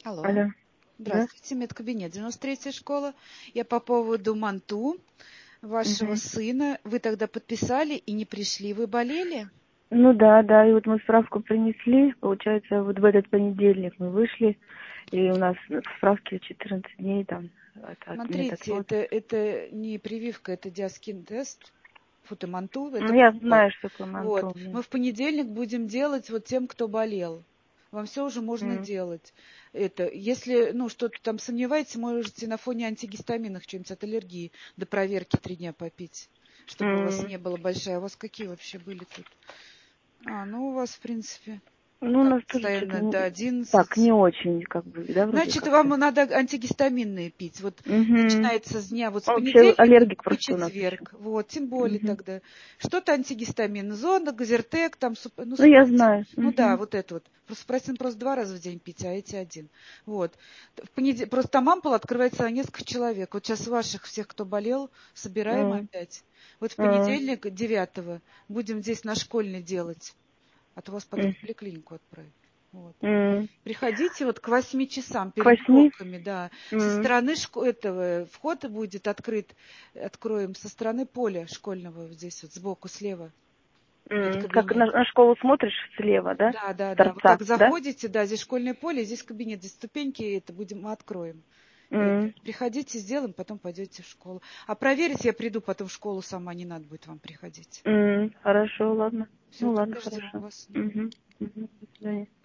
Алло. Алло. Да? Здравствуйте, медкабинет 93-я школа. Я по поводу МАНТУ вашего Мгм. сына. Вы тогда подписали и не пришли. Вы болели? Ну да, и вот мы справку принесли, получается, вот в этот понедельник мы вышли, и у нас в справке 14 дней там от Смотрите, медотвод. это не прививка, это диаскин-тест. МАНТУ, это Ну, я укол. знаю, что такое Вот. манту. Мы в понедельник будем делать вот тем, кто болел. Вам все уже можно М. делать. Это, если, что-то там сомневаетесь, можете на фоне антигистаминов что-нибудь от аллергии до проверки 3 дня попить, чтобы у вас М. не было большая. У вас какие вообще были тут? У вас, в принципе, Ну, у как нас тоже что-то постоянно до так, 11. не очень, как бы, да, вроде Значит, вам как-то. надо антигистаминные пить. Вот Угу. начинается с дня вот с Вообще понедельника аллергик по просто у нас еще. четверг. Вот, тем более Угу. тогда. Что-то антигистамин. Зона, Газертек, там, Ну, я супротин. знаю. Ну да, Угу. вот это вот. Супротин просто 2 раза в день пить, а эти один. Вот. Просто там ампула открывается на несколько человек. Вот сейчас ваших всех, кто болел, собираем М. опять. Вот в М. понедельник, 9-го, будем здесь на школьной делать. А то вас потом М. в поликлинику отправят. Вот. М. Приходите вот к 8 часам К перед 8. уроками, да. Со М. стороны этого вход будет открыт, откроем со стороны поля школьного, вот здесь вот сбоку слева, Как медкабинет. на школу смотришь слева, да? Да, да, С да. Вы торца, как да? заходите, да, здесь школьное поле, здесь кабинет, здесь ступеньки, мы откроем. М. Приходите, сделаем, потом пойдете в школу. А проверить я приду потом в школу сама, не надо будет вам приходить. Хорошо, ладно. Все, Ну ладно, тогда ждем хорошо. вас. Угу. Угу. До свидания.